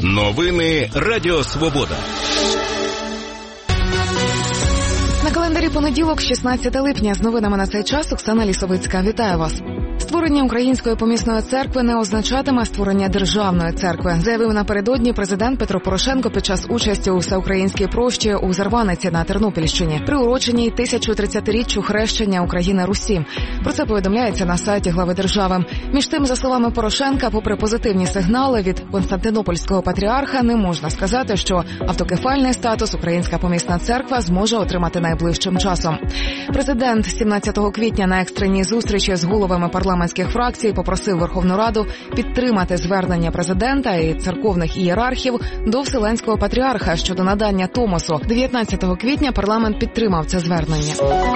Новини Радіо Свобода. На календарі понеділок, 16 липня. З новинами на цей час Оксана Лісовицька. Вітаю вас. Створення Української помісної церкви не означатиме створення державної церкви, заявив напередодні президент Петро Порошенко під час участі у всеукраїнській прощі у Зарваниці на Тернопільщині, приуроченій 1030-річчю хрещення України Русі. Про це повідомляється на сайті глави держави. Між тим, за словами Порошенка, попри позитивні сигнали від Константинопольського патріарха, не можна сказати, що автокефальний статус Українська помісна церква зможе отримати найближчим часом. Президент 17 квітня на екстреній зустрічі з головами парламентських фракцій попросив Верховну Раду підтримати звернення президента і церковних ієрархів до Вселенського патріарха щодо надання Томосу. 19 квітня парламент підтримав це звернення.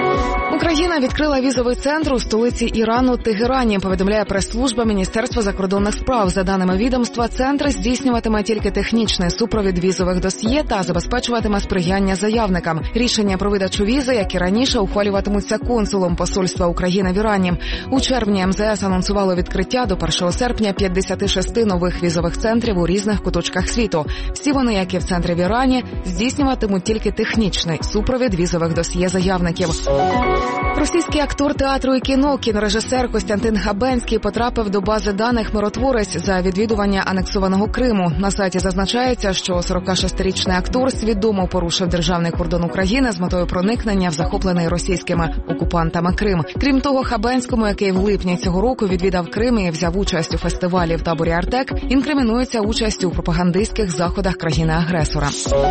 Україна відкрила візовий центр у столиці Ірану Тегерані, повідомляє прес-служба Міністерства закордонних справ. За даними відомства, центр здійснюватиме тільки технічний супровід візових досьє та забезпечуватиме сприяння заявникам. Рішення про видачу візи, як і раніше, ухвалюватимуться консулом посольства України в Ірані. У червні МЗС анонсувало відкриття до 1 серпня 56 нових візових центрів у різних куточках світу. Всі вони, як і в центрі в Ірані, здійснюватимуть тільки технічний супровід візових досьє заявників. Російський актор театру і кіно, кінорежисер Костянтин Хабенський потрапив до бази даних «Миротворець» за відвідування анексованого Криму. На сайті зазначається, що 46-річний актор свідомо порушив державний кордон України з метою проникнення в захоплений російськими окупантами Крим. Крім того, Хабенському, який в липні цього року відвідав Крим і взяв участь у фестивалі в таборі «Артек», інкримінується участь у пропагандистських заходах країни-агресора.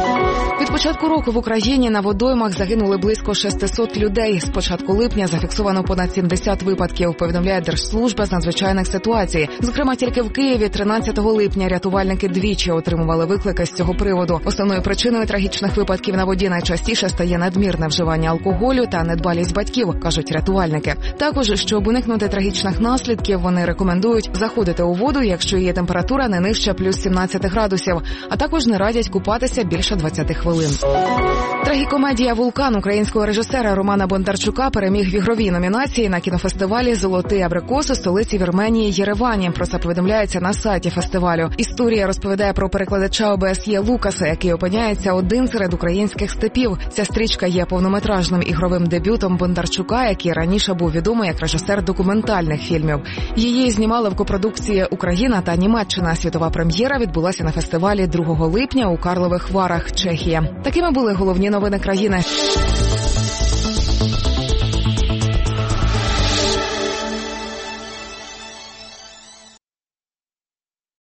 Від початку року в Україні на водоймах загинули близько 600 людей. З початку липня зафіксовано понад 70 випадків, повідомляє Держслужба з надзвичайних ситуацій. Зокрема, тільки в Києві 13 липня рятувальники двічі отримували виклики з цього приводу. Основною причиною трагічних випадків на воді найчастіше стає надмірне вживання алкоголю та недбалість батьків, кажуть рятувальники. Також, щоб уникнути трагічних наслідків, вони рекомендують заходити у воду, якщо її температура не нижче плюс 17 градусів, а також не радять купатися більше 20 хвилин. Трагікомедія «Вулкан» українського режисера Романа Бондарчука переміг в ігровій номінації на кінофестивалі «Золотий абрикос» у столиці Вірменії Єревані. Про це повідомляється на сайті фестивалю. Історія розповідає про перекладача ОБСЄ Лукаса, який опиняється один серед українських степів. Ця стрічка є повнометражним ігровим дебютом Бондарчука, який раніше був відомий як режисер документальних фільмів. Її знімали в копродукції Україна та Німеччина. Світова прем'єра відбулася на фестивалі 2 липня у Карлових Варах, Чехія. Такими були головні новини країни.